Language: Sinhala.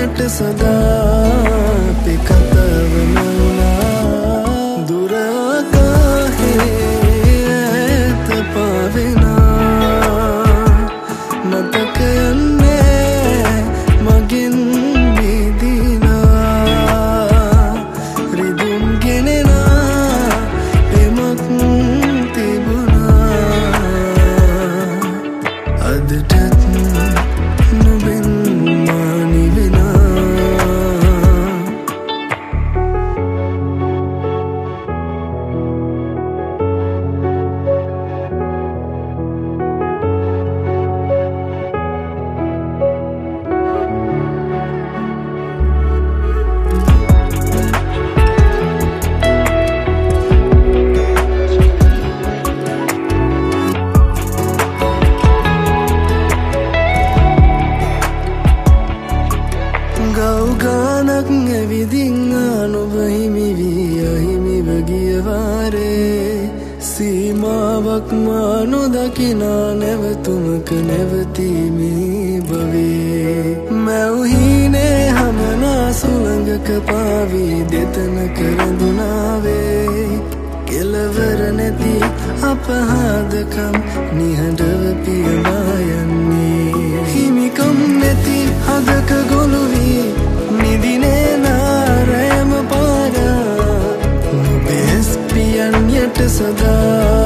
යට සදා අපි කතාවනවා දුර ආකාහේ ඈත පාවෙනා මතකයන්නේ මගෙන් බිඳිනා රිදුම් ගෙනෙනා එමක් තිබුණා අදටත් නොබෙන් මානි වෙනා ගෞගානක් ඇවිදින් නොබ හිමි වී අහිමිව ගිය වාරේ සීමාවක් මා නොදකිනා නැවතුමක නැවතීමේ භවයේ මැව්හීනේ හමනා සුළඟක පාවී දෙතනක රැඳුනාවේ කෙලවර නැති අපහාදකම් නිහඬව පියවා යන්නේ හිමිකම් නැති හදක ගොළු වී නිදිනේ නාරෑම පාරා නොබෙස් පියන් යට සදා